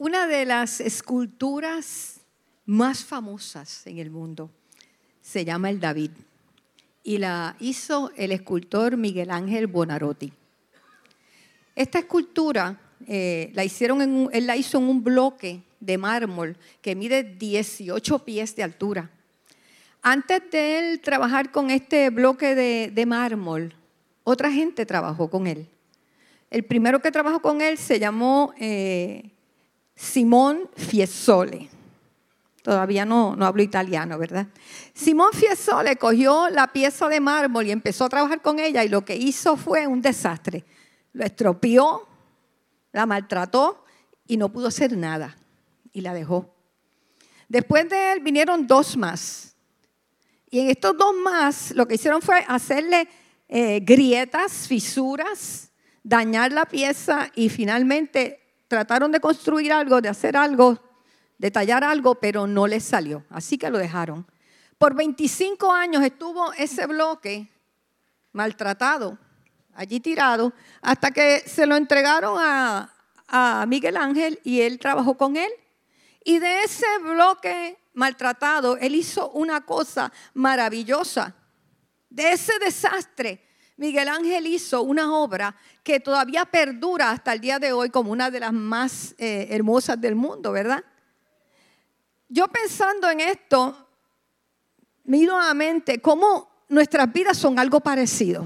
Una de las esculturas más famosas en el mundo se llama el David y la hizo el escultor Miguel Ángel Buonarroti. Esta escultura él la hizo en un bloque de mármol que mide 18 pies de altura. Antes de él trabajar con este bloque de mármol, otra gente trabajó con él. El primero que trabajó con él se llamó Simón Fiesole. Todavía no hablo italiano, ¿verdad? Simón Fiesole cogió la pieza de mármol y empezó a trabajar con ella y lo que hizo fue un desastre. Lo estropeó, la maltrató y no pudo hacer nada y la dejó. Después de él vinieron dos más. Y en estos dos más lo que hicieron fue hacerle grietas, fisuras, dañar la pieza y finalmente trataron de construir algo, de hacer algo, de tallar algo, pero no les salió. Así que lo dejaron. Por 25 años estuvo ese bloque maltratado, allí tirado, hasta que se lo entregaron a Miguel Ángel y él trabajó con él. Y de ese bloque maltratado, él hizo una cosa maravillosa. De ese desastre, Miguel Ángel hizo una obra que todavía perdura hasta el día de hoy como una de las más hermosas del mundo, ¿verdad? Yo pensando en esto, miro a la mente cómo nuestras vidas son algo parecido.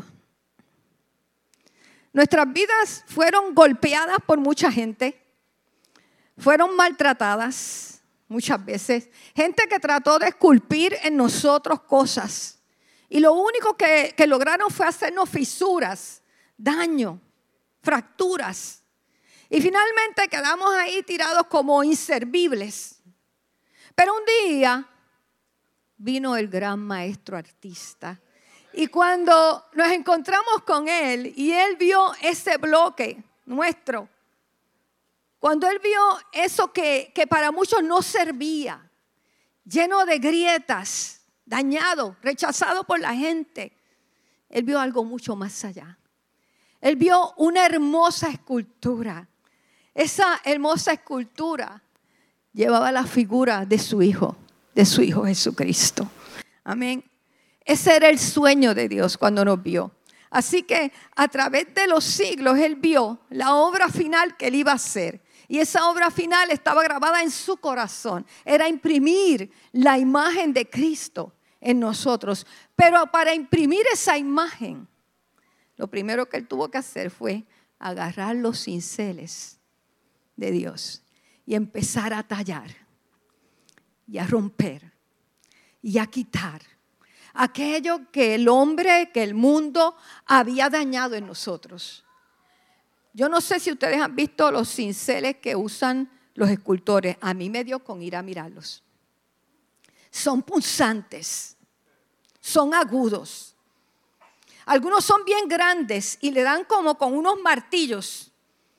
Nuestras vidas fueron golpeadas por mucha gente, fueron maltratadas muchas veces. Gente que trató de esculpir en nosotros cosas. Y lo único que lograron fue hacernos fisuras, daño, fracturas. Y finalmente quedamos ahí tirados como inservibles. Pero un día vino el gran maestro artista. Y cuando nos encontramos con él y él vio ese bloque nuestro, cuando él vio eso que para muchos no servía, lleno de grietas, dañado, rechazado por la gente, él vio algo mucho más allá. Él vio una hermosa escultura. Esa hermosa escultura llevaba la figura de su Hijo Jesucristo. Amén. Ese era el sueño de Dios cuando nos vio. Así que a través de los siglos Él vio la obra final que Él iba a hacer. Y esa obra final estaba grabada en su corazón. Era imprimir la imagen de Cristo en nosotros. Pero para imprimir esa imagen, lo primero que Él tuvo que hacer fue agarrar los cinceles de Dios y empezar a tallar y a romper y a quitar aquello que el hombre, que el mundo había dañado en nosotros. Yo no sé si ustedes han visto los cinceles que usan los escultores. A mí me dio con ir a mirarlos. Son punzantes, son agudos. Algunos son bien grandes y le dan como con unos martillos.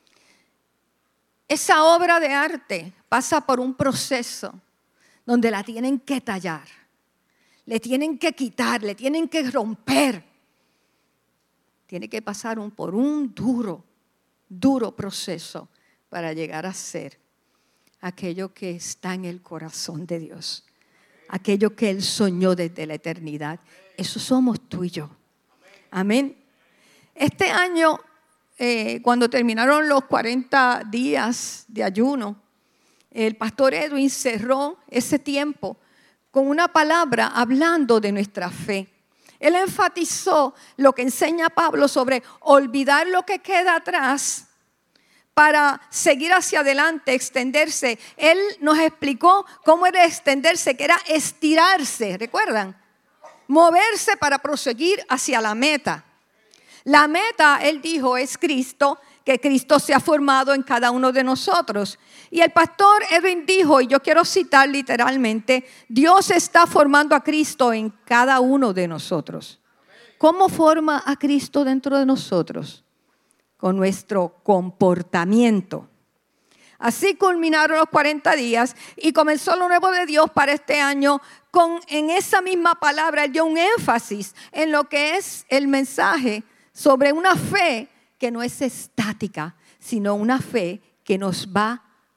Esa obra de arte pasa por un proceso donde la tienen que tallar. Le tienen que quitar, le tienen que romper. Tiene que pasar por un duro proceso para llegar a ser aquello que está en el corazón de Dios. Aquello que Él soñó desde la eternidad. Eso somos tú y yo. Amén. Este año, cuando terminaron los 40 días de ayuno, el pastor Edwin cerró ese tiempo con una palabra hablando de nuestra fe. Él enfatizó lo que enseña Pablo sobre olvidar lo que queda atrás para seguir hacia adelante, extenderse. Él nos explicó cómo era extenderse, que era estirarse, ¿recuerdan? Moverse para proseguir hacia la meta. La meta, él dijo, es Cristo, que Cristo se ha formado en cada uno de nosotros. Y el pastor Edwin dijo, y yo quiero citar literalmente, Dios está formando a Cristo en cada uno de nosotros. ¿Cómo forma a Cristo dentro de nosotros? Con nuestro comportamiento. Así culminaron los 40 días y comenzó lo nuevo de Dios para este año. En esa misma palabra, él dio un énfasis en lo que es el mensaje sobre una fe que no es estática, sino una fe que nos va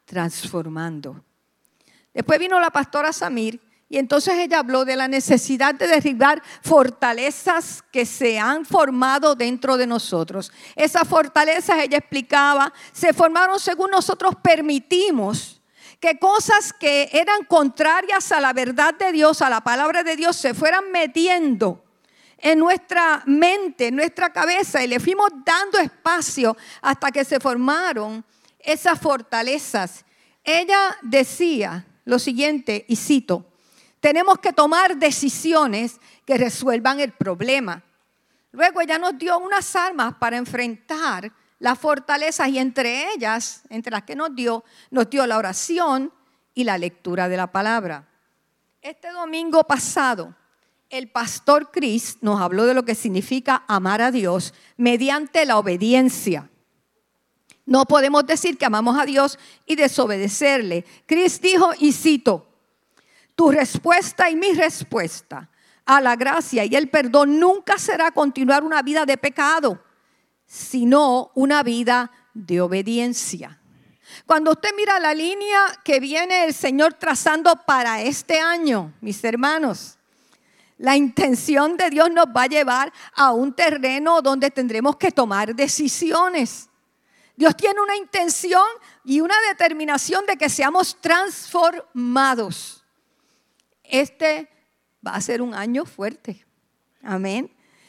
transformando. Después vino la pastora Samir y entonces ella habló de la necesidad de derribar fortalezas que se han formado dentro de nosotros. Esas fortalezas, ella explicaba, se formaron según nosotros permitimos que cosas que eran contrarias a la verdad de Dios, a la palabra de Dios, se fueran metiendo en nuestra mente, en nuestra cabeza, y le fuimos dando espacio hasta que se formaron esas fortalezas. Ella decía lo siguiente, y cito: tenemos que tomar decisiones que resuelvan el problema. Luego ella nos dio unas armas para enfrentar las fortalezas, y entre ellas, entre las que nos dio la oración y la lectura de la palabra. Este domingo pasado, el pastor Chris nos habló de lo que significa amar a Dios mediante la obediencia. No podemos decir que amamos a Dios y desobedecerle. Chris dijo, y cito: tu respuesta y mi respuesta a la gracia y el perdón nunca será continuar una vida de pecado, sino una vida de obediencia. Cuando usted mira la línea que viene el Señor trazando para este año, mis hermanos, la intención de Dios nos va a llevar a un terreno donde tendremos que tomar decisiones. Dios tiene una intención y una determinación de que seamos transformados. Este va a ser un año fuerte. Amén.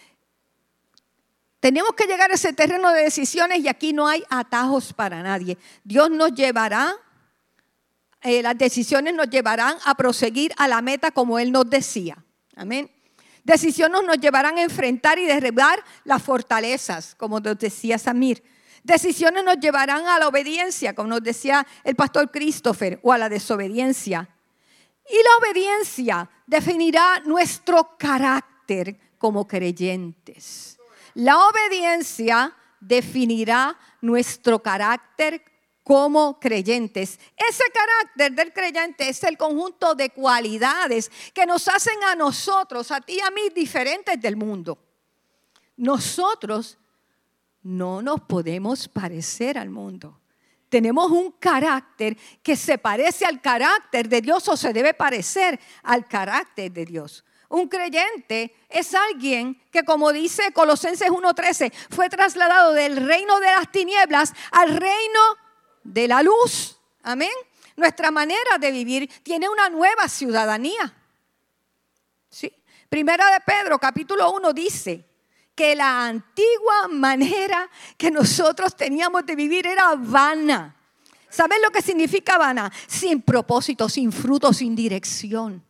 Tenemos que llegar a ese terreno de decisiones y aquí no hay atajos para nadie. Dios nos llevará, las decisiones nos llevarán a proseguir a la meta como Él nos decía. Amén. Decisiones nos llevarán a enfrentar y derribar las fortalezas, como nos decía Samir. Decisiones nos llevarán a la obediencia, como nos decía el pastor Christopher, o a la desobediencia. Y la obediencia definirá nuestro carácter como creyentes. La obediencia definirá nuestro carácter como creyentes. Ese carácter del creyente es el conjunto de cualidades que nos hacen a nosotros, a ti y a mí, diferentes del mundo. Nosotros no nos podemos parecer al mundo. Tenemos un carácter que se parece al carácter de Dios o se debe parecer al carácter de Dios. Un creyente es alguien que, como dice Colosenses 1:13, fue trasladado del reino de las tinieblas al reino de la luz. Amén. Nuestra manera de vivir tiene una nueva ciudadanía. ¿Sí? Primera de Pedro, capítulo 1, dice que la antigua manera que nosotros teníamos de vivir era vana. ¿Saben lo que significa vana? Sin propósito, sin fruto, sin dirección.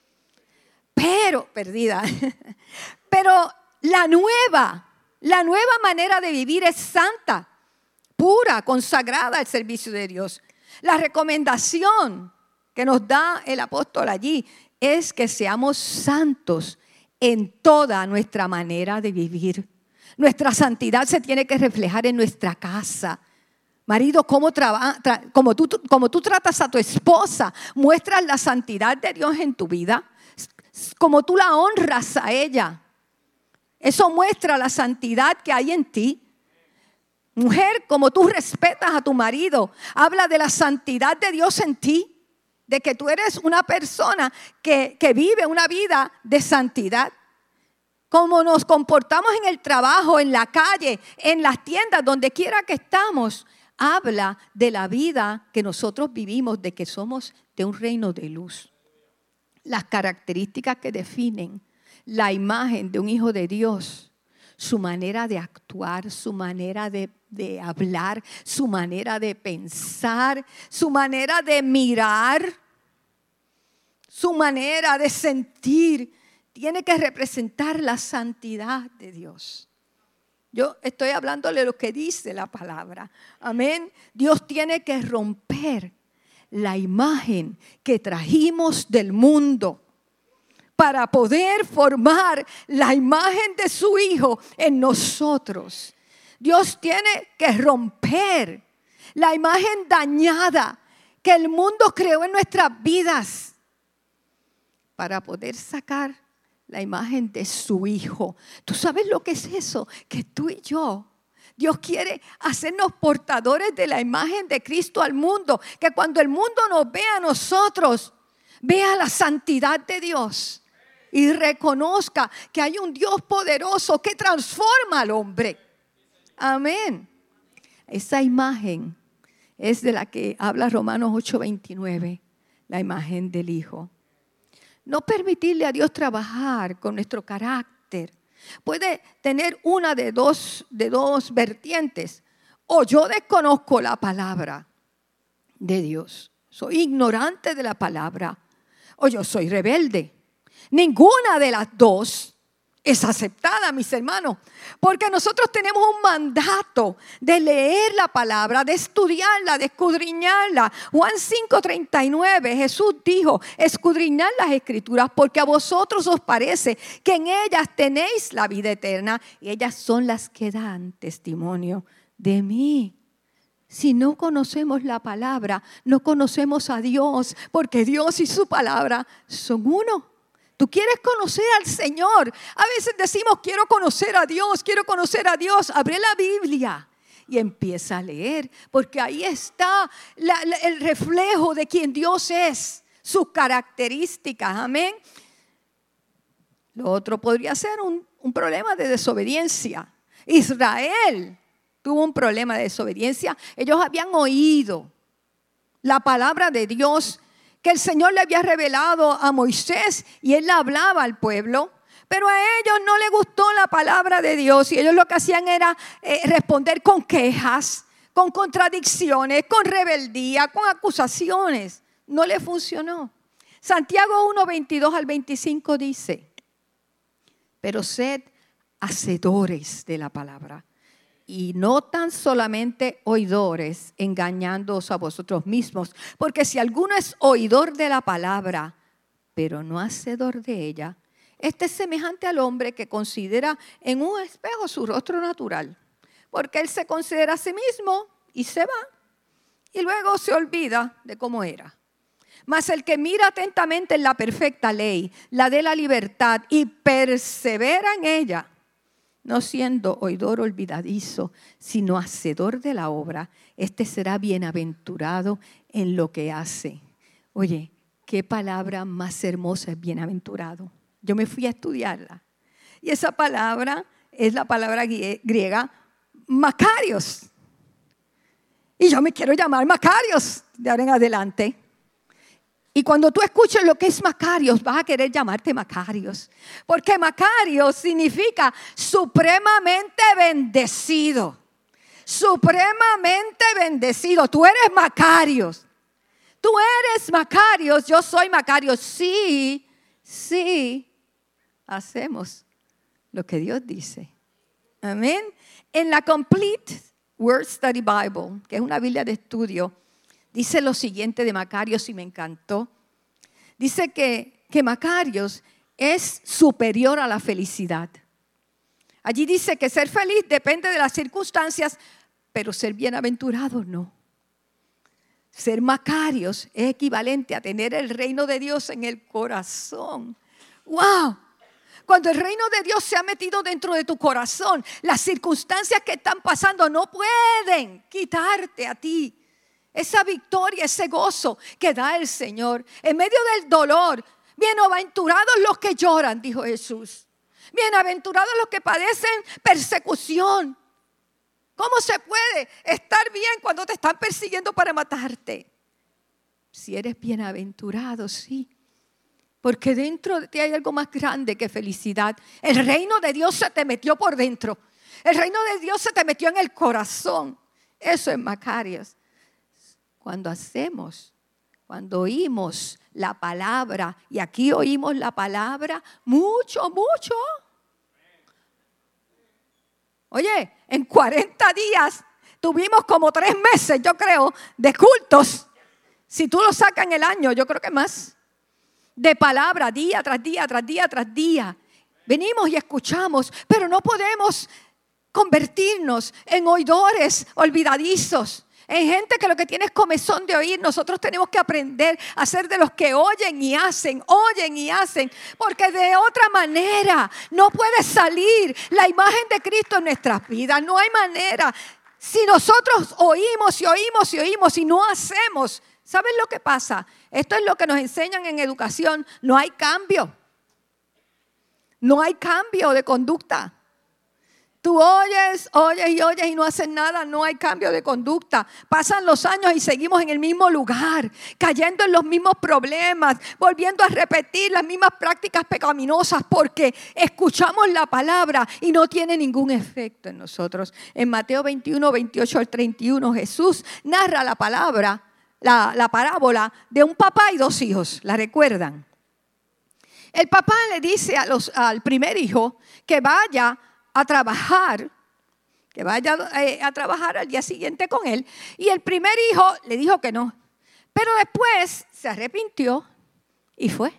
Perdida. Pero la nueva manera de vivir es santa, pura, consagrada al servicio de Dios. La recomendación que nos da el apóstol allí es que seamos santos en toda nuestra manera de vivir. Nuestra santidad se tiene que reflejar en nuestra casa. Marido, como tú tratas a tu esposa, muestras la santidad de Dios en tu vida. Como tú la honras a ella, eso muestra la santidad que hay en ti. Mujer, como tú respetas a tu marido, habla de la santidad de Dios en ti, de que tú eres una persona que vive una vida de santidad. Como nos comportamos en el trabajo, en la calle, en las tiendas, donde quiera que estamos, habla de la vida que nosotros vivimos, de que somos de un reino de luz. Las características que definen la imagen de un hijo de Dios, su manera de actuar, su manera de hablar, su manera de pensar, su manera de mirar, su manera de sentir, tiene que representar la santidad de Dios. Yo estoy hablándole de lo que dice la palabra. Amén. Dios tiene que romper la imagen que trajimos del mundo para poder formar la imagen de su Hijo en nosotros. Dios tiene que romper la imagen dañada que el mundo creó en nuestras vidas para poder sacar la imagen de su Hijo. ¿Tú sabes lo que es eso? Que tú y yo, Dios quiere hacernos portadores de la imagen de Cristo al mundo. Que cuando el mundo nos vea a nosotros, vea la santidad de Dios y reconozca que hay un Dios poderoso que transforma al hombre. Amén. Esa imagen es de la que habla Romanos 8:29, la imagen del Hijo. No permitirle a Dios trabajar con nuestro carácter. Puede tener una de dos vertientes. O yo desconozco la palabra de Dios, soy ignorante de la palabra, o yo soy rebelde. Ninguna de las dos es aceptada, mis hermanos, porque nosotros tenemos un mandato de leer la palabra, de estudiarla, de escudriñarla. Juan 5:39, Jesús dijo: escudriñad las escrituras, porque a vosotros os parece que en ellas tenéis la vida eterna, y ellas son las que dan testimonio de mí. Si no conocemos la palabra, no conocemos a Dios, porque Dios y su palabra son uno. Tú quieres conocer al Señor. A veces decimos: quiero conocer a Dios, quiero conocer a Dios. Abre la Biblia y empieza a leer, porque ahí está el reflejo de quién Dios es, sus características. Amén. Lo otro podría ser un problema de desobediencia. Israel tuvo un problema de desobediencia. Ellos habían oído la palabra de Dios que el Señor le había revelado a Moisés, y él le hablaba al pueblo, pero a ellos no les gustó la palabra de Dios, y ellos lo que hacían era responder con quejas, con contradicciones, con rebeldía, con acusaciones. No le funcionó. Santiago 1:22-25 dice: pero sed hacedores de la palabra, y no tan solamente oidores, engañándoos a vosotros mismos. Porque si alguno es oidor de la palabra, pero no hacedor de ella, este es semejante al hombre que considera en un espejo su rostro natural. Porque él se considera a sí mismo y se va, y luego se olvida de cómo era. Mas el que mira atentamente en la perfecta ley, la de la libertad, y persevera en ella, no siendo oidor olvidadizo, sino hacedor de la obra, este será bienaventurado en lo que hace. Oye, qué palabra más hermosa es bienaventurado. Yo me fui a estudiarla, y esa palabra es la palabra griega Macarios. Y yo me quiero llamar Macarios de ahora en adelante. Y cuando tú escuches lo que es Macarios, vas a querer llamarte Macarios. Porque Macarios significa supremamente bendecido. Supremamente bendecido. Tú eres Macarios. Tú eres Macarios, yo soy Macarios. Sí, hacemos lo que Dios dice. Amén. En la Complete Word Study Bible, que es una Biblia de estudio, dice lo siguiente de Macarios, y me encantó. Dice que Macarios es superior a la felicidad. Allí dice que ser feliz depende de las circunstancias, pero ser bienaventurado no. Ser Macarios es equivalente a tener el reino de Dios en el corazón. ¡Wow! Cuando el reino de Dios se ha metido dentro de tu corazón, las circunstancias que están pasando no pueden quitarte a ti esa victoria, ese gozo que da el Señor. En medio del dolor, bienaventurados los que lloran, dijo Jesús. Bienaventurados los que padecen persecución. ¿Cómo se puede estar bien cuando te están persiguiendo para matarte? Si eres bienaventurado, sí. Porque dentro de ti hay algo más grande que felicidad. El reino de Dios se te metió por dentro. El reino de Dios se te metió en el corazón. Eso es Macarios. Cuando oímos la palabra, y aquí oímos la palabra mucho. Oye, en 40 días tuvimos como 3 meses, yo creo, de cultos. Si tú lo sacas en el año, yo creo que más. De palabra, día tras día, tras día, tras día. Venimos y escuchamos, pero no podemos convertirnos en oidores olvidadizos, en gente que lo que tiene es comezón de oír. Nosotros tenemos que aprender a ser de los que oyen y hacen, porque de otra manera no puede salir la imagen de Cristo en nuestras vidas. No hay manera. Si nosotros oímos y no hacemos, ¿saben lo que pasa? Esto es lo que nos enseñan en educación. No hay cambio. No hay cambio de conducta. Tú oyes y no haces nada, no hay cambio de conducta. Pasan los años y seguimos en el mismo lugar, cayendo en los mismos problemas, volviendo a repetir las mismas prácticas pecaminosas porque escuchamos la palabra y no tiene ningún efecto en nosotros. En Mateo 21, 28 al 31, Jesús narra la parábola de un papá y dos hijos. ¿La recuerdan? El papá le dice al primer hijo que vaya a trabajar, al día siguiente con él. Y el primer hijo le dijo que no. Pero después se arrepintió y fue.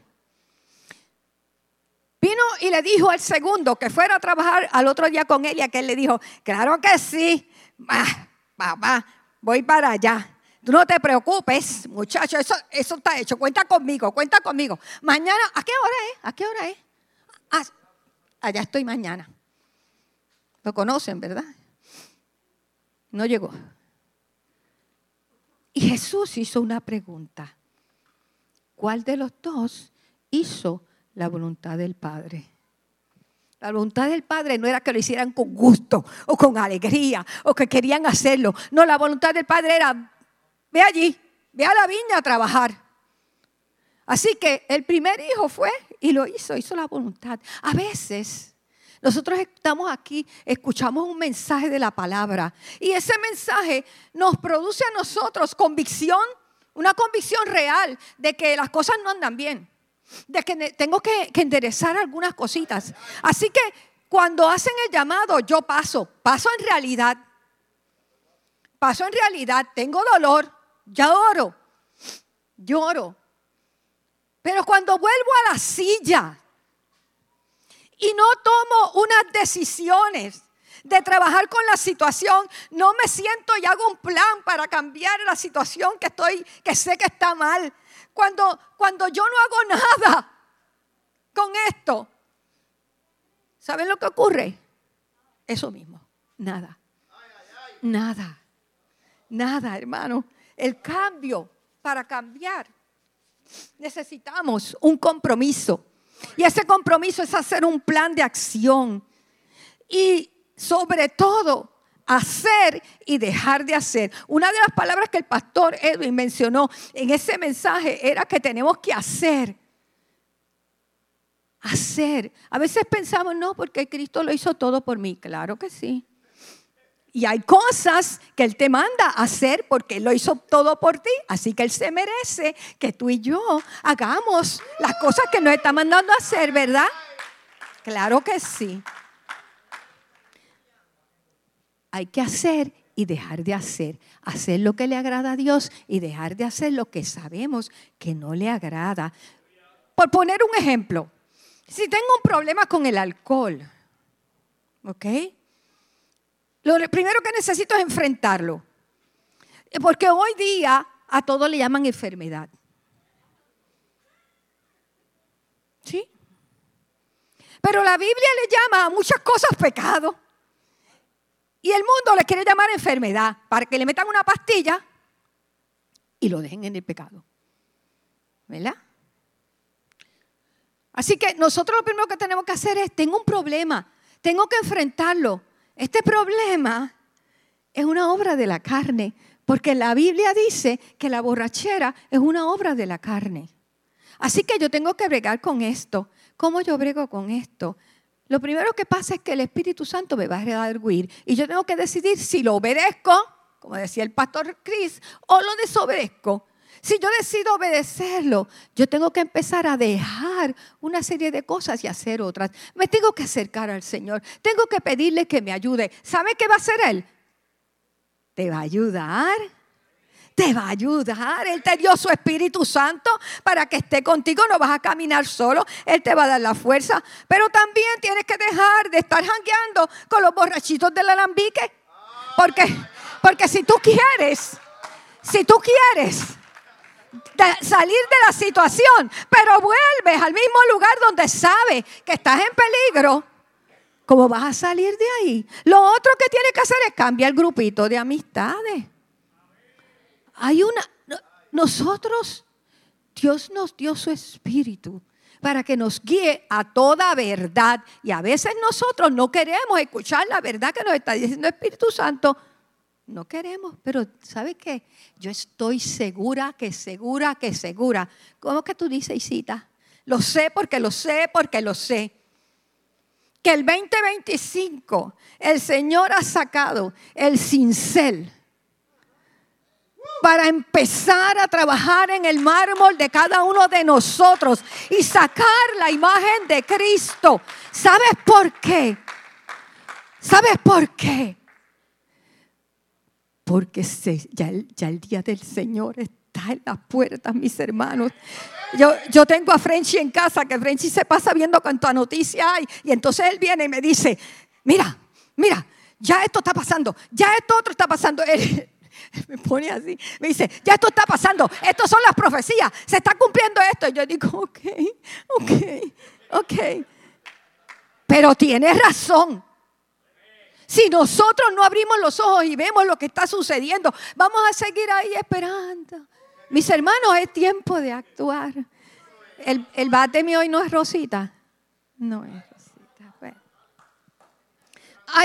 Vino y le dijo al segundo que fuera a trabajar al otro día con él. Y aquel le dijo, claro que sí, papá, voy para allá. Tú no te preocupes, muchacho, eso está hecho. Cuenta conmigo. Mañana, ¿a qué hora es? Allá estoy mañana. Lo conocen, ¿verdad? No llegó. Y Jesús hizo una pregunta. ¿Cuál de los dos hizo la voluntad del Padre? La voluntad del Padre no era que lo hicieran con gusto o con alegría o que querían hacerlo. No, la voluntad del Padre era, ve allí, ve a la viña a trabajar. Así que el primer hijo fue y lo hizo la voluntad. A veces nosotros estamos aquí, escuchamos un mensaje de la palabra y ese mensaje nos produce a nosotros convicción, una convicción real de que las cosas no andan bien, de que tengo que enderezar algunas cositas. Así que cuando hacen el llamado, yo paso en realidad, tengo dolor, lloro. Pero cuando vuelvo a la silla y no tomo unas decisiones de trabajar con la situación, no me siento y hago un plan para cambiar la situación que sé que está mal. Cuando yo no hago nada con esto, ¿saben lo que ocurre? Eso mismo, nada, hermano. El cambio, para cambiar, necesitamos un compromiso. Y ese compromiso es hacer un plan de acción. Y sobre todo, hacer y dejar de hacer. Una de las palabras que el pastor Edwin mencionó en ese mensaje era que tenemos que hacer. A veces pensamos, no, porque Cristo lo hizo todo por mí. Claro que sí. Y hay cosas que Él te manda a hacer porque Él lo hizo todo por ti. Así que Él se merece que tú y yo hagamos las cosas que nos está mandando a hacer, ¿verdad? Claro que sí. Hay que hacer y dejar de hacer. Hacer lo que le agrada a Dios y dejar de hacer lo que sabemos que no le agrada. Por poner un ejemplo, si tengo un problema con el alcohol, ¿ok? Lo primero que necesito es enfrentarlo. Porque hoy día a todo le llaman enfermedad. ¿Sí? Pero la Biblia le llama a muchas cosas pecado. Y el mundo le quiere llamar enfermedad para que le metan una pastilla y lo dejen en el pecado. ¿Verdad? Así que nosotros lo primero que tenemos que hacer es, tengo un problema, tengo que enfrentarlo. Este problema es una obra de la carne, porque la Biblia dice que la borrachera es una obra de la carne. Así que yo tengo que bregar con esto. ¿Cómo yo brego con esto? Lo primero que pasa es que el Espíritu Santo me va a redarguir y yo tengo que decidir si lo obedezco, como decía el pastor Chris, o lo desobedezco. Si yo decido obedecerlo, yo tengo que empezar a dejar una serie de cosas y hacer otras. Me tengo que acercar al Señor. Tengo que pedirle que me ayude. ¿Sabe qué va a hacer Él? Te va a ayudar. Te va a ayudar. Él te dio su Espíritu Santo para que esté contigo. No vas a caminar solo. Él te va a dar la fuerza. Pero también tienes que dejar de estar jangueando con los borrachitos del alambique. Porque si tú quieres Si tú quieres salir de la situación, pero vuelves al mismo lugar donde sabes que estás en peligro, ¿cómo vas a salir de ahí? Lo otro que tienes que hacer es cambiar el grupito de amistades. Nosotros, Dios nos dio su espíritu para que nos guíe a toda verdad. Y a veces nosotros no queremos escuchar la verdad que nos está diciendo el Espíritu Santo. No queremos, pero ¿sabes qué? Yo estoy segura. ¿Cómo que tú dices, Isita? Lo sé porque lo sé. Que el 2025 el Señor ha sacado el cincel para empezar a trabajar en el mármol de cada uno de nosotros y sacar la imagen de Cristo. ¿Sabes por qué? Porque ya el día del Señor está en las puertas, mis hermanos. Yo tengo a Frenchy en casa, que Frenchy se pasa viendo cuánta noticia hay. Y entonces él viene y me dice, mira, ya esto está pasando, ya esto otro está pasando. Él me pone así, me dice, ya esto está pasando, estas son las profecías, se está cumpliendo esto. Y yo digo, ok. Pero tienes razón. Si nosotros no abrimos los ojos y vemos lo que está sucediendo, vamos a seguir ahí esperando. Mis hermanos, es tiempo de actuar. El báteme hoy no es Rosita. No es Rosita. Bueno. Hay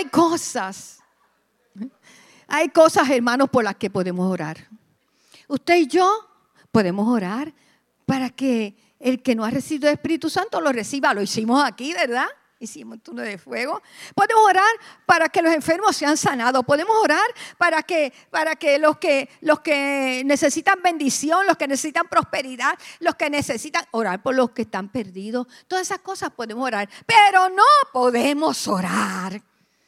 cosas, hermanos, por las que podemos orar. Usted y yo podemos orar para que el que no ha recibido el Espíritu Santo lo reciba. Lo hicimos aquí, ¿verdad? Hicimos turno de fuego. Podemos orar para que los enfermos sean sanados. Podemos orar para que los que necesitan bendición, los que necesitan prosperidad, los que necesitan orar por los que están perdidos. Todas esas cosas podemos orar. Pero no podemos orar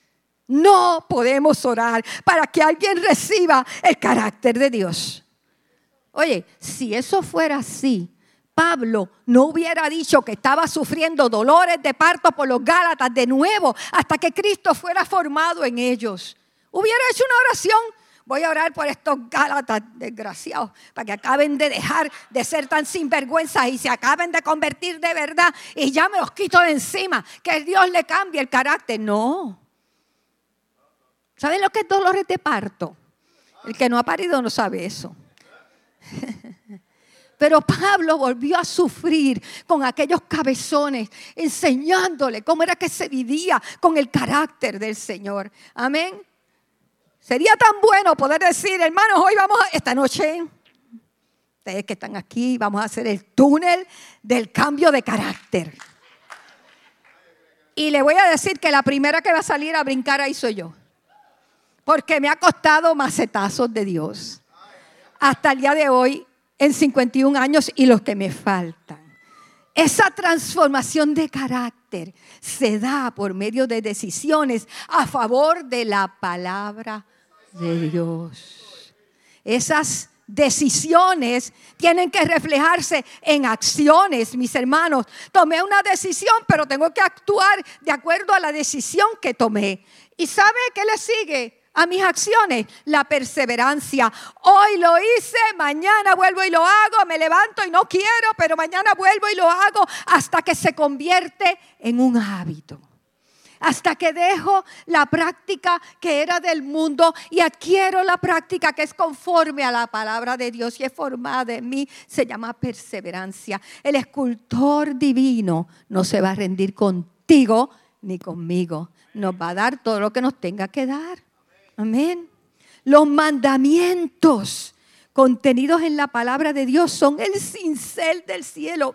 para que alguien reciba el carácter de Dios. Oye, si eso fuera así, Pablo no hubiera dicho que estaba sufriendo dolores de parto por los Gálatas de nuevo hasta que Cristo fuera formado en ellos. Hubiera hecho una oración. Voy a orar por estos Gálatas desgraciados para que acaben de dejar de ser tan sinvergüenzas y se acaben de convertir de verdad y ya me los quito de encima. Que Dios le cambie el carácter. No. ¿Saben lo que es dolores de parto? El que no ha parido no sabe eso. Pero Pablo volvió a sufrir con aquellos cabezones, enseñándole cómo era que se vivía con el carácter del Señor. Amén. Sería tan bueno poder decir, hermanos, hoy esta noche, ustedes que están aquí, vamos a hacer el túnel del cambio de carácter. Y le voy a decir que la primera que va a salir a brincar ahí soy yo. Porque me ha costado macetazos de Dios. Hasta el día de hoy, en 51 años y los que me faltan. Esa transformación de carácter se da por medio de decisiones a favor de la palabra de Dios. Esas decisiones tienen que reflejarse en acciones, mis hermanos. Tomé una decisión, pero tengo que actuar de acuerdo a la decisión que tomé. ¿Y sabe qué le sigue a mis acciones? La perseverancia. Hoy lo hice, mañana vuelvo y lo hago, me levanto y no quiero, pero mañana vuelvo y lo hago hasta que se convierte en un hábito. Hasta que dejo la práctica que era del mundo y adquiero la práctica que es conforme a la palabra de Dios y es formada en mí. Se llama perseverancia. El escultor divino no se va a rendir contigo ni conmigo. Nos va a dar todo lo que nos tenga que dar. Amén. Los mandamientos contenidos en la palabra de Dios son el cincel del cielo.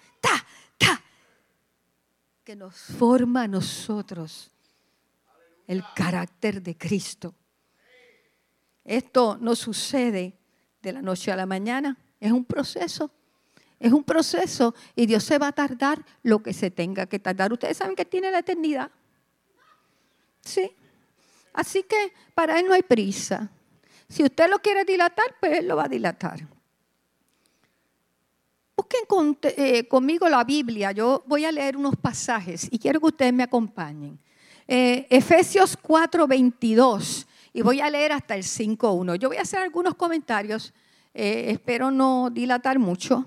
Que nos forma a nosotros el carácter de Cristo. Esto no sucede de la noche a la mañana. Es un proceso. Es un proceso y Dios se va a tardar lo que se tenga que tardar. Ustedes saben que tiene la eternidad. Sí. Así que para Él no hay prisa. Si usted lo quiere dilatar, pues Él lo va a dilatar. Busquen conmigo la Biblia. Yo voy a leer unos pasajes y quiero que ustedes me acompañen. Efesios 4:22. y voy a leer hasta el 5.1. Yo voy a hacer algunos comentarios, espero no dilatar mucho.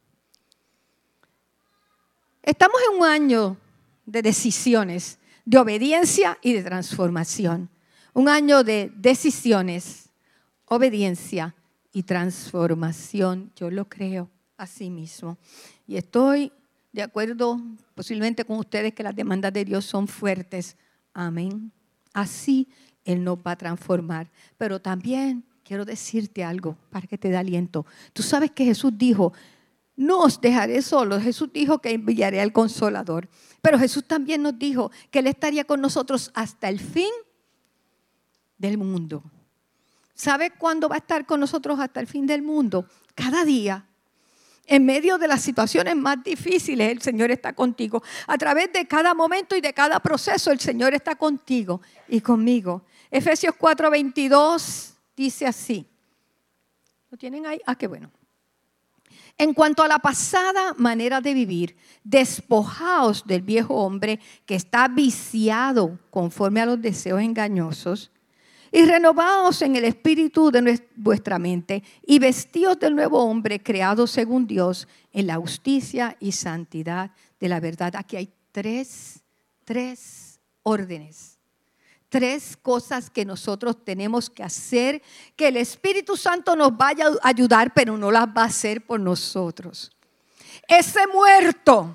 Estamos en un año de decisiones, de obediencia y de transformación. Un año de decisiones, obediencia y transformación. Yo lo creo así mismo. Y estoy de acuerdo posiblemente con ustedes que las demandas de Dios son fuertes. Amén. Así Él nos va a transformar. Pero también quiero decirte algo para que te dé aliento. Tú sabes que Jesús dijo, no os dejaré solos. Jesús dijo que enviaré al Consolador. Pero Jesús también nos dijo que Él estaría con nosotros hasta el fin del mundo. ¿Sabe cuándo va a estar con nosotros hasta el fin del mundo? Cada día. En medio de las situaciones más difíciles, el Señor está contigo. A través de cada momento y de cada proceso, el Señor está contigo y conmigo. Efesios 4:22 dice así. ¿Lo tienen ahí? Qué bueno. En cuanto a la pasada manera de vivir, despojaos del viejo hombre que está viciado conforme a los deseos engañosos y renovaos en el espíritu de vuestra mente y vestíos del nuevo hombre creado según Dios en la justicia y santidad de la verdad. Aquí hay tres órdenes. 3 cosas que nosotros tenemos que hacer, que el Espíritu Santo nos vaya a ayudar, pero no las va a hacer por nosotros. Ese muerto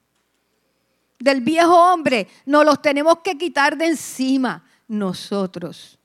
del viejo hombre nos los tenemos que quitar de encima nosotros.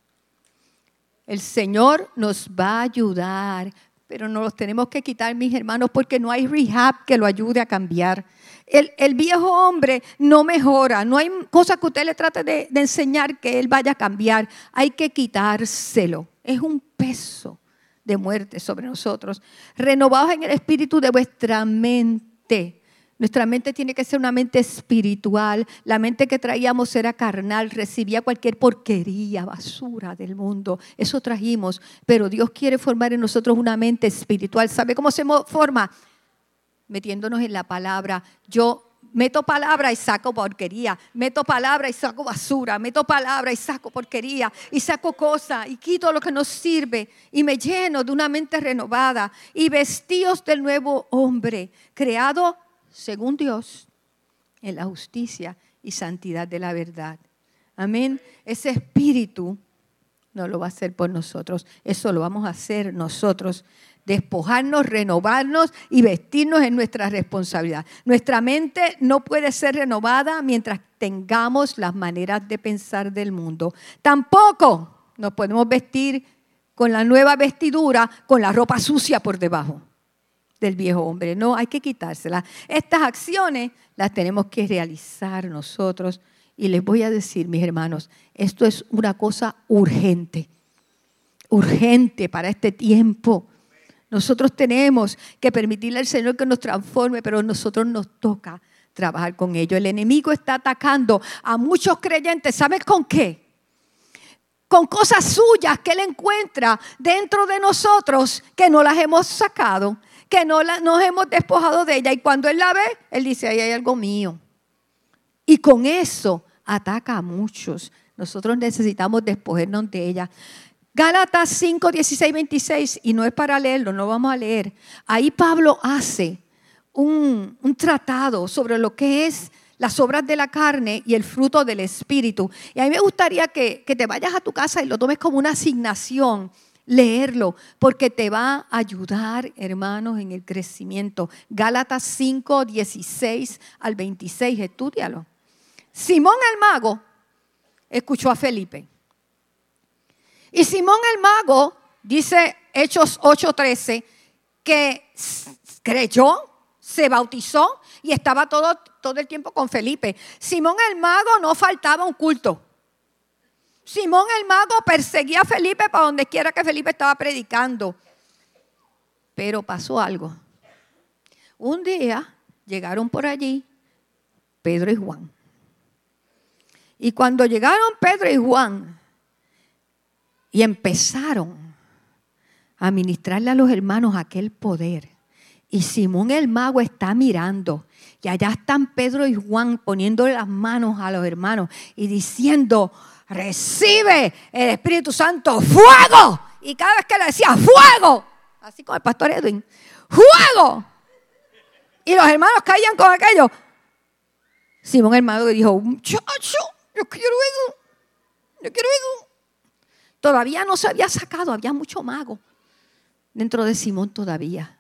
El Señor nos va a ayudar, pero nos los tenemos que quitar, mis hermanos, porque no hay rehab que lo ayude a cambiar. El viejo hombre no mejora, no hay cosa que usted le trate de enseñar que él vaya a cambiar. Hay que quitárselo. Es un peso de muerte sobre nosotros. Renovados en el espíritu de vuestra mente. Nuestra mente tiene que ser una mente espiritual. La mente que traíamos era carnal, recibía cualquier porquería, basura del mundo. Eso trajimos, pero Dios quiere formar en nosotros una mente espiritual. ¿Sabe cómo se forma? Metiéndonos en la palabra. Yo meto palabra y saco porquería, meto palabra y saco basura, meto palabra y saco porquería y saco cosas y quito lo que no sirve y me lleno de una mente renovada y vestíos del nuevo hombre, creado según Dios en la justicia y santidad de la verdad. Amén. Ese espíritu no lo va a hacer por nosotros, eso lo vamos a hacer nosotros. Despojarnos, renovarnos y vestirnos en nuestra responsabilidad. Nuestra mente no puede ser renovada mientras tengamos las maneras de pensar del mundo. Tampoco nos podemos vestir con la nueva vestidura, con la ropa sucia por debajo del viejo hombre. No, hay que quitársela. Estas acciones las tenemos que realizar nosotros. Y les voy a decir, mis hermanos, esto es una cosa urgente. Urgente para este tiempo. Nosotros tenemos que permitirle al Señor que nos transforme, pero a nosotros nos toca trabajar con ello. El enemigo está atacando a muchos creyentes. ¿Sabes con qué? Con cosas suyas que él encuentra dentro de nosotros que no las hemos sacado, que no nos hemos despojado de ella. Y cuando él la ve, él dice, ahí hay algo mío. Y con eso ataca a muchos. Nosotros necesitamos despojarnos de ella. Gálatas 5, 16, 26, y no es para leerlo, no vamos a leer. Ahí Pablo hace un tratado sobre lo que es las obras de la carne y el fruto del Espíritu. Y a mí me gustaría que te vayas a tu casa y lo tomes como una asignación, leerlo, porque te va a ayudar, hermanos, en el crecimiento. Gálatas 5, 16 al 26, estúdialo. Simón el mago escuchó a Felipe. Y Simón el mago, dice Hechos 8:13, que creyó, se bautizó y estaba todo el tiempo con Felipe. Simón el mago no faltaba un culto. Simón el mago perseguía a Felipe para donde quiera que Felipe estaba predicando. Pero pasó algo. Un día llegaron por allí Pedro y Juan. Y cuando llegaron Pedro y Juan, y empezaron a ministrarle a los hermanos aquel poder. Y Simón el mago está mirando. Y allá están Pedro y Juan poniéndole las manos a los hermanos y diciendo, recibe el Espíritu Santo, fuego. Y cada vez que le decía fuego, así como el pastor Edwin, fuego. Y los hermanos caían con aquello. Simón hermano dijo, muchacho, yo quiero eso. Todavía no se había sacado, había mucho mago dentro de Simón todavía.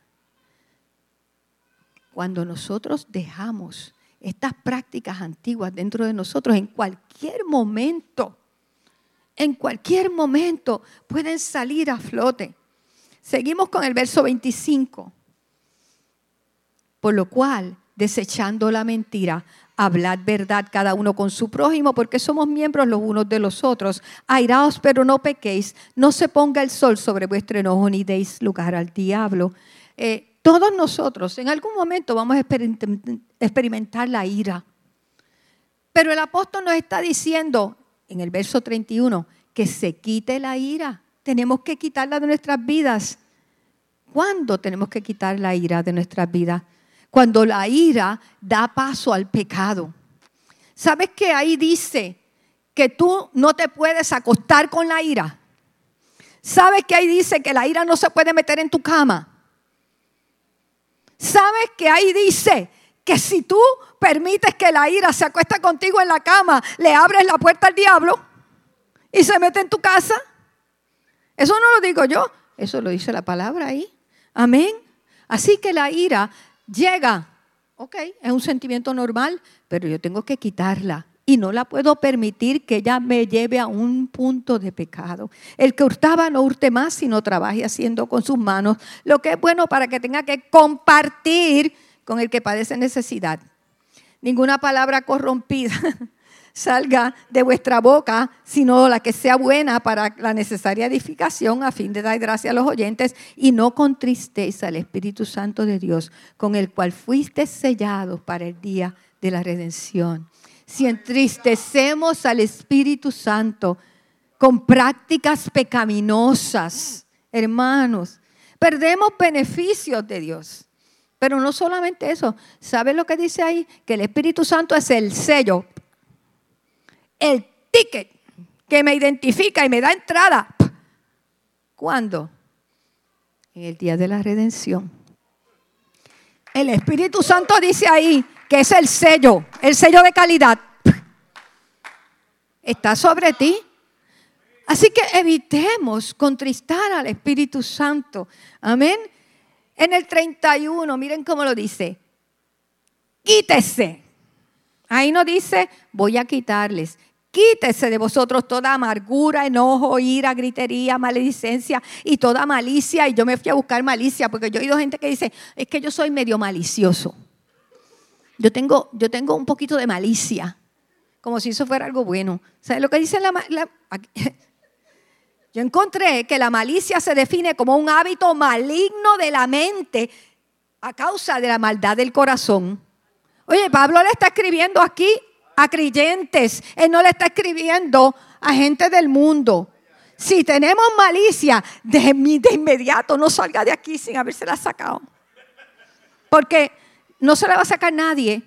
Cuando nosotros dejamos estas prácticas antiguas dentro de nosotros, en cualquier momento pueden salir a flote. Seguimos con el verso 25. Por lo cual, desechando la mentira, hablad verdad cada uno con su prójimo, porque somos miembros los unos de los otros. Airaos, pero no pequéis. No se ponga el sol sobre vuestro enojo, ni deis lugar al diablo. Todos nosotros en algún momento vamos a experimentar la ira. Pero el apóstol nos está diciendo en el verso 31 que se quite la ira. Tenemos que quitarla de nuestras vidas. ¿Cuándo tenemos que quitar la ira de nuestras vidas? Cuando la ira da paso al pecado. ¿Sabes que ahí dice que tú no te puedes acostar con la ira? ¿Sabes que ahí dice que la ira no se puede meter en tu cama? ¿Sabes que ahí dice que si tú permites que la ira se acueste contigo en la cama, le abres la puerta al diablo y se mete en tu casa? Eso no lo digo yo, eso lo dice la palabra ahí. Amén. Así que la ira llega, ok, es un sentimiento normal, pero yo tengo que quitarla y no la puedo permitir que ella me lleve a un punto de pecado. El que hurtaba no hurte más, sino trabaje haciendo con sus manos lo que es bueno para que tenga que compartir con el que padece necesidad. Ninguna palabra corrompida salga de vuestra boca, sino la que sea buena para la necesaria edificación, a fin de dar gracia a los oyentes, y no contristéis al Espíritu Santo de Dios, con el cual fuiste sellados para el día de la redención. Si entristecemos al Espíritu Santo con prácticas pecaminosas, hermanos, perdemos beneficios de Dios. Pero no solamente eso, ¿saben lo que dice ahí? Que el Espíritu Santo es el sello, el ticket que me identifica y me da entrada. ¿Cuándo? En el día de la redención. El Espíritu Santo dice ahí que es el sello de calidad. Está sobre ti. Así que evitemos contristar al Espíritu Santo. Amén. En el 31, miren cómo lo dice. Quítese. Ahí no dice, voy a quitarles. Quítese de vosotros toda amargura, enojo, ira, gritería, maledicencia y toda malicia. Y yo me fui a buscar malicia porque yo he oído gente que dice, es que yo soy medio malicioso. Yo tengo un poquito de malicia, como si eso fuera algo bueno. ¿Sabes lo que dice Yo encontré que la malicia se define como un hábito maligno de la mente a causa de la maldad del corazón. Oye, Pablo le está escribiendo aquí a creyentes. Él no le está escribiendo a gente del mundo. Si tenemos malicia, de inmediato no salga de aquí sin habérsela sacado. Porque no se la va a sacar nadie.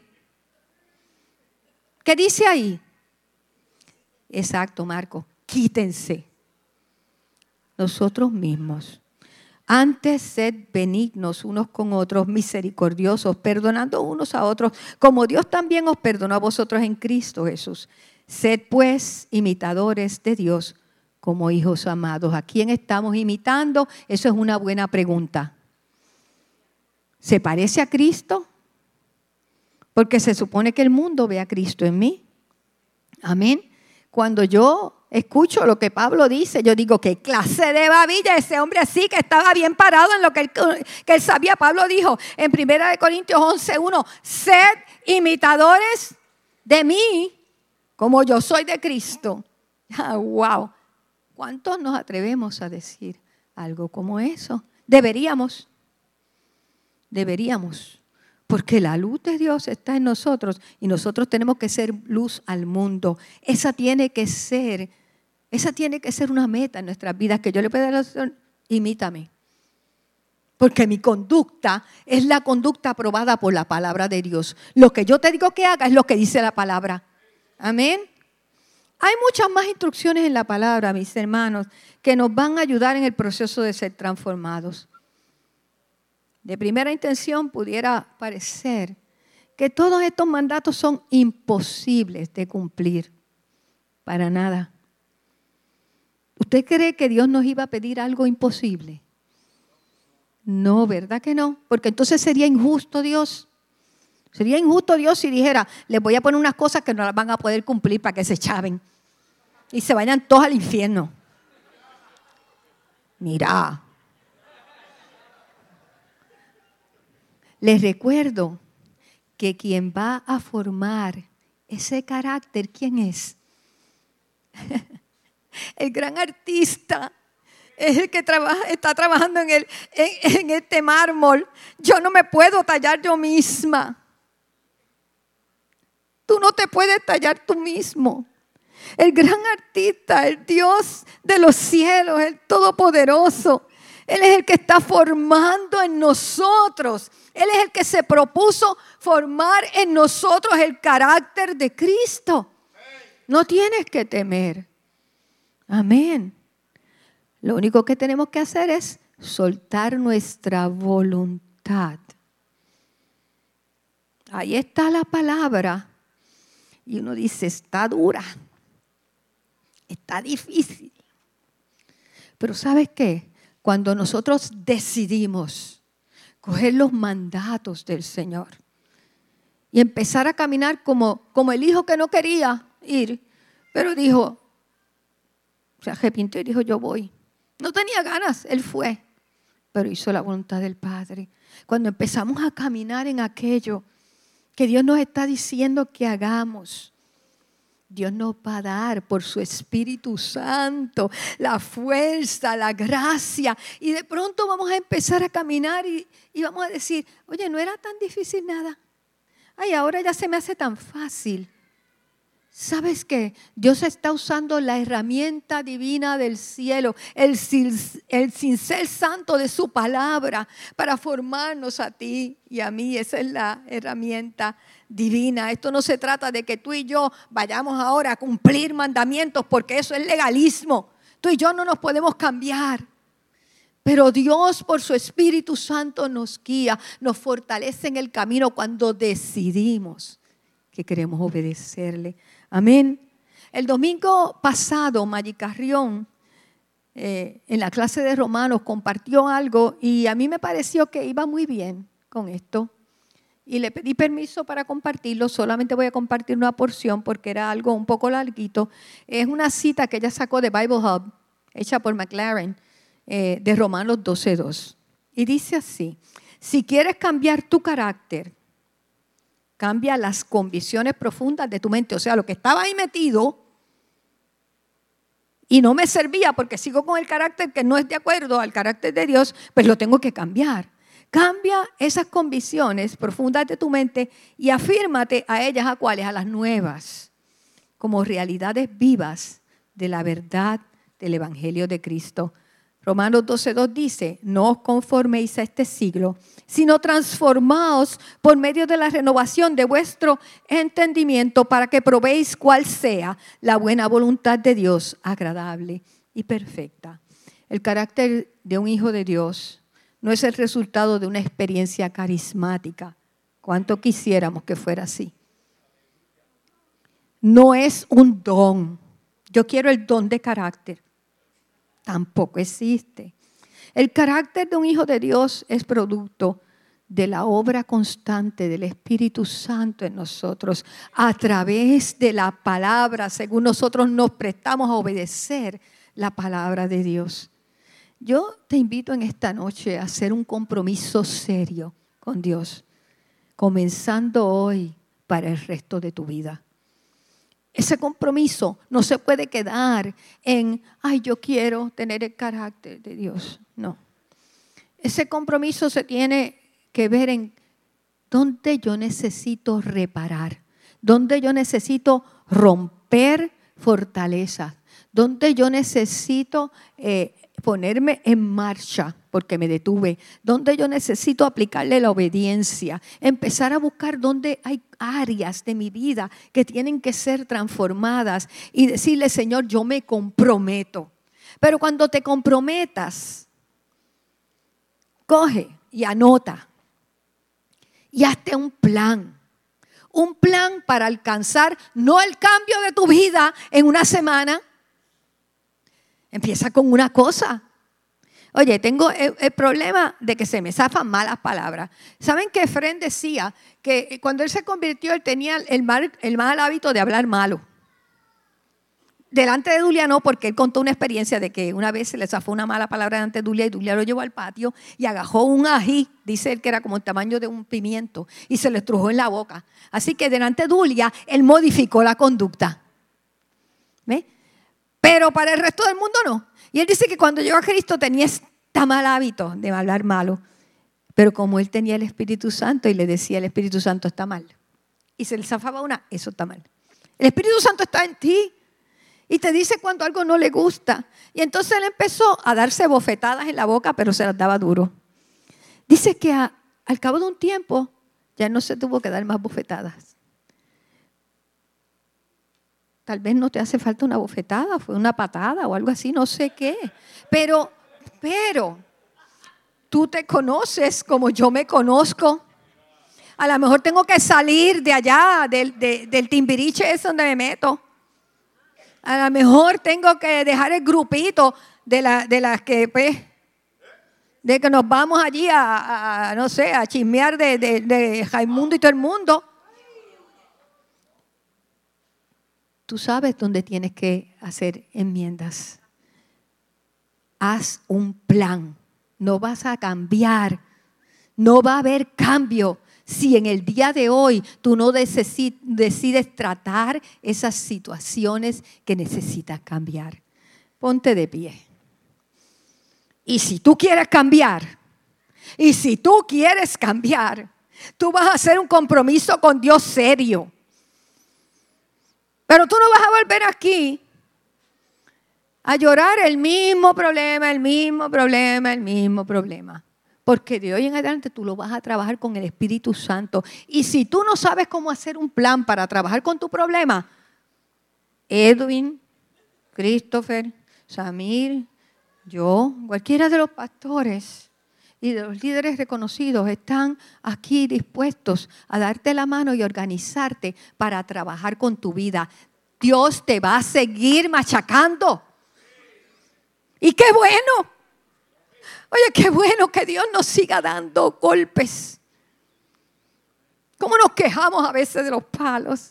¿Qué dice ahí? Exacto, Marco. Quítense. Nosotros mismos. Antes sed benignos unos con otros, misericordiosos, perdonando unos a otros, como Dios también os perdonó a vosotros en Cristo Jesús. Sed pues imitadores de Dios como hijos amados. ¿A quién estamos imitando? Eso es una buena pregunta. ¿Se parece a Cristo? Porque se supone que el mundo ve a Cristo en mí. Amén. Cuando yo escucho lo que Pablo dice, yo digo, ¿qué clase de babilla ese hombre así que estaba bien parado en lo que él sabía? Pablo dijo en 1 Corintios 11:1, sed imitadores de mí como yo soy de Cristo. ¡Wow! ¿Cuántos nos atrevemos a decir algo como eso? Deberíamos. Porque la luz de Dios está en nosotros y nosotros tenemos que ser luz al mundo. Esa tiene que ser una meta en nuestras vidas, que yo le pueda decir, imítame. Porque mi conducta es la conducta aprobada por la palabra de Dios. Lo que yo te digo que haga es lo que dice la palabra. Amén. Hay muchas más instrucciones en la palabra, mis hermanos, que nos van a ayudar en el proceso de ser transformados. De primera intención pudiera parecer que todos estos mandatos son imposibles de cumplir. Para nada. ¿Usted cree que Dios nos iba a pedir algo imposible? No, ¿verdad que no? Porque entonces sería injusto Dios. Sería injusto Dios si dijera, les voy a poner unas cosas que no las van a poder cumplir para que se chaven y se vayan todos al infierno. Mira. Les recuerdo que quien va a formar ese carácter, ¿quién es? El gran artista. Es el que está trabajando en este mármol. Yo no me puedo tallar yo misma. Tú no te puedes tallar tú mismo. El gran artista, el Dios de los cielos, el Todopoderoso, Él es el que está formando en nosotros. Él es el que se propuso formar en nosotros el carácter de Cristo. No tienes que temer. Amén. Lo único que tenemos que hacer es soltar nuestra voluntad. Ahí está la palabra. Y uno dice, está dura. Está difícil. Pero ¿sabes qué? Cuando nosotros decidimos coger los mandatos del Señor y empezar a caminar como el hijo que no quería ir, pero dijo, se arrepintió y dijo, yo voy. No tenía ganas, él fue, pero hizo la voluntad del Padre. Cuando empezamos a caminar en aquello que Dios nos está diciendo que hagamos, Dios nos va a dar por su Espíritu Santo la fuerza, la gracia. Y de pronto vamos a empezar a caminar y vamos a decir, oye, no era tan difícil nada. Ay, ahora ya se me hace tan fácil. ¿Sabes qué? Dios está usando la herramienta divina del cielo, el cincel santo de su palabra para formarnos a ti y a mí. Esa es la herramienta divina. Esto no se trata de que tú y yo vayamos ahora a cumplir mandamientos porque eso es legalismo. Tú y yo no nos podemos cambiar. Pero Dios por su Espíritu Santo nos guía, nos fortalece en el camino cuando decidimos que queremos obedecerle. Amén. El domingo pasado, Maggie Carrión, en la clase de Romanos, compartió algo y a mí me pareció que iba muy bien con esto. Y le pedí permiso para compartirlo. Solamente voy a compartir una porción porque era algo un poco larguito. Es una cita que ella sacó de Bible Hub, hecha por McLaren, de Romanos 12:2. Y dice así, si quieres cambiar tu carácter, cambia las convicciones profundas de tu mente. O sea, lo que estaba ahí metido y no me servía porque sigo con el carácter que no es de acuerdo al carácter de Dios, pues lo tengo que cambiar. Cambia esas convicciones profundas de tu mente y afírmate a ellas. ¿A cuáles? A las nuevas, como realidades vivas de la verdad del Evangelio de Cristo. Romanos 12:2 dice, no os conforméis a este siglo, sino transformaos por medio de la renovación de vuestro entendimiento para que probéis cuál sea la buena voluntad de Dios, agradable y perfecta. El carácter de un hijo de Dios no es el resultado de una experiencia carismática. ¿Cuánto quisiéramos que fuera así? No es un don. Yo quiero el don de carácter. Tampoco existe. El carácter de un hijo de Dios es producto de la obra constante del Espíritu Santo en nosotros a través de la palabra, según nosotros nos prestamos a obedecer la palabra de Dios. Yo te invito en esta noche a hacer un compromiso serio con Dios, comenzando hoy para el resto de tu vida. Ese compromiso no se puede quedar en, ay, yo quiero tener el carácter de Dios. No. Ese compromiso se tiene que ver en dónde yo necesito reparar, dónde yo necesito romper fortalezas, dónde yo necesito ponerme en marcha porque me detuve, donde yo necesito aplicarle la obediencia, empezar a buscar dónde hay áreas de mi vida que tienen que ser transformadas y decirle, Señor, yo me comprometo. Pero cuando te comprometas, coge y anota y hazte un plan para alcanzar no el cambio de tu vida en una semana. Empieza con una cosa. Oye, tengo el problema de que se me zafan malas palabras. ¿Saben que Efrén decía que cuando él se convirtió, él tenía el mal hábito de hablar malo? Delante de Dulia no, porque él contó una experiencia de que una vez se le zafó una mala palabra delante de Dulia y Dulia lo llevó al patio y agajó un ají, dice él que era como el tamaño de un pimiento, y se le estrujó en la boca. Así que delante de Dulia, él modificó la conducta. ¿Ves? Pero para el resto del mundo no. Y él dice que cuando llegó a Cristo tenía este mal hábito de hablar malo. Pero como él tenía el Espíritu Santo y le decía el Espíritu Santo está mal. Y se le zafaba una, eso está mal. El Espíritu Santo está en ti. Y te dice cuando algo no le gusta. Y entonces él empezó a darse bofetadas en la boca, pero se las daba duro. Dice que al cabo de un tiempo ya no se tuvo que dar más bofetadas. Tal vez no te hace falta una bofetada, fue una patada o algo así, no sé qué. Pero tú te conoces como yo me conozco. A lo mejor tengo que salir de allá, del timbiriche es donde me meto. A lo mejor tengo que dejar el grupito de las que, pues, de que nos vamos allí no sé, a chismear de Raimundo y todo el mundo. Tú sabes dónde tienes que hacer enmiendas. Haz un plan. No vas a cambiar. No va a haber cambio si en el día de hoy tú no decides tratar esas situaciones que necesitas cambiar. Ponte de pie. Y si tú quieres cambiar, tú vas a hacer un compromiso con Dios serio. Pero tú no vas a volver aquí a llorar el mismo problema. Porque de hoy en adelante tú lo vas a trabajar con el Espíritu Santo. Y si tú no sabes cómo hacer un plan para trabajar con tu problema, Edwin, Christopher, Samir, yo, cualquiera de los pastores y de los líderes reconocidos están aquí dispuestos a darte la mano y organizarte para trabajar con tu vida. Dios te va a seguir machacando. Y qué bueno. Oye, qué bueno que Dios nos siga dando golpes. ¿Cómo nos quejamos a veces de los palos?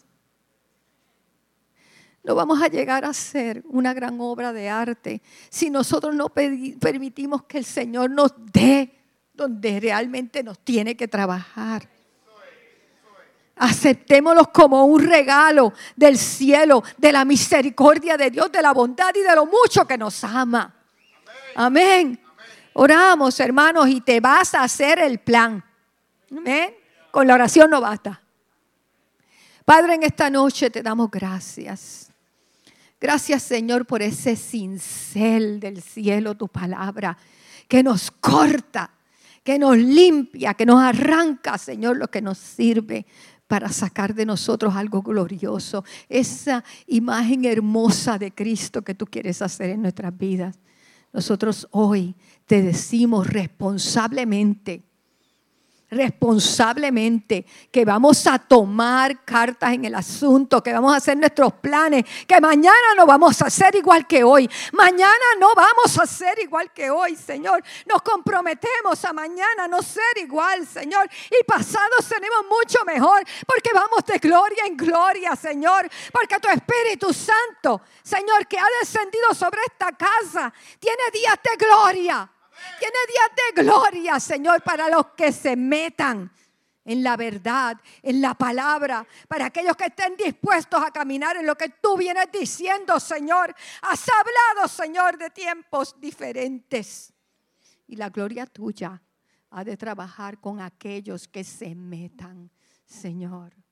No vamos a llegar a hacer una gran obra de arte si nosotros no permitimos que el Señor nos dé donde realmente nos tiene que trabajar. Aceptémoslos como un regalo del cielo, de la misericordia de Dios, de la bondad y de lo mucho que nos ama. Amén. Oramos, hermanos, y te vas a hacer el plan. Amén. Con la oración no basta. Padre, en esta noche te damos gracias. Gracias, Señor, por ese cincel del cielo, tu palabra, que nos corta, que nos limpia, que nos arranca, Señor, lo que nos sirve para sacar de nosotros algo glorioso. Esa imagen hermosa de Cristo que tú quieres hacer en nuestras vidas. Nosotros hoy te decimos responsablemente que vamos a tomar cartas en el asunto, que vamos a hacer nuestros planes, que mañana no vamos a hacer igual que hoy. Mañana no vamos a ser igual que hoy, Señor. Nos comprometemos a mañana no ser igual, Señor. Y pasado seremos mucho mejor porque vamos de gloria en gloria, Señor. Porque tu Espíritu Santo, Señor, que ha descendido sobre esta casa, tiene días de gloria. Tiene días de gloria, Señor, para los que se metan en la verdad, en la palabra, para aquellos que estén dispuestos a caminar en lo que tú vienes diciendo, Señor. Has hablado, Señor, de tiempos diferentes. Y la gloria tuya ha de trabajar con aquellos que se metan, Señor.